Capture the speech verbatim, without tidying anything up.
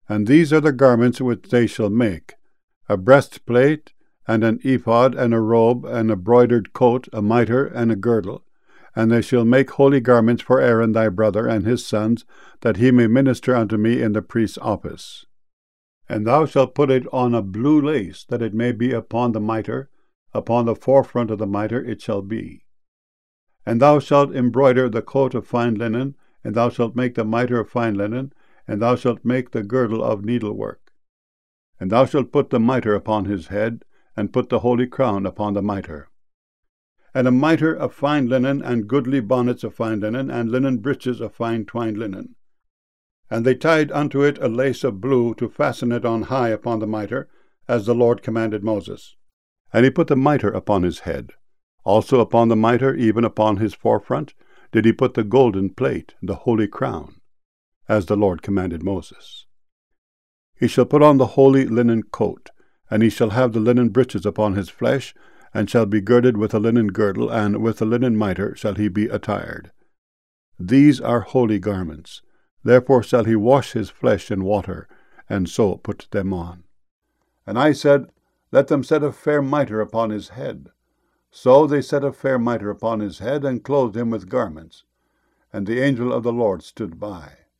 And these are the garments which they shall make: a breastplate, and an ephod, and a robe, and a broidered coat, a mitre, and a girdle. And they shall make holy garments for Aaron thy brother and his sons, that he may minister unto me in the priest's office. And thou shalt put it on a blue lace, that it may be upon the mitre, upon the forefront of the mitre it shall be. And thou shalt embroider the coat of fine linen, and thou shalt make the mitre of fine linen, and thou shalt make the girdle of needlework. And thou shalt put the mitre upon his head, and put the holy crown upon the mitre. And a mitre of fine linen, and goodly bonnets of fine linen, and linen breeches of fine twined linen. And they tied unto it a lace of blue, to fasten it on high upon the mitre, as the Lord commanded Moses. And he put the mitre upon his head. Also upon the mitre, even upon his forefront, did he put the golden plate, the holy crown, as the Lord commanded Moses. He shall put on the holy linen coat, and he shall have the linen breeches upon his flesh, and shall be girded with a linen girdle, and with a linen mitre shall he be attired. These are holy garments. Therefore shall he wash his flesh in water, and so put them on. And I said, Let them set a fair mitre upon his head. So they set a fair mitre upon his head, and clothed him with garments. And the angel of the Lord stood by.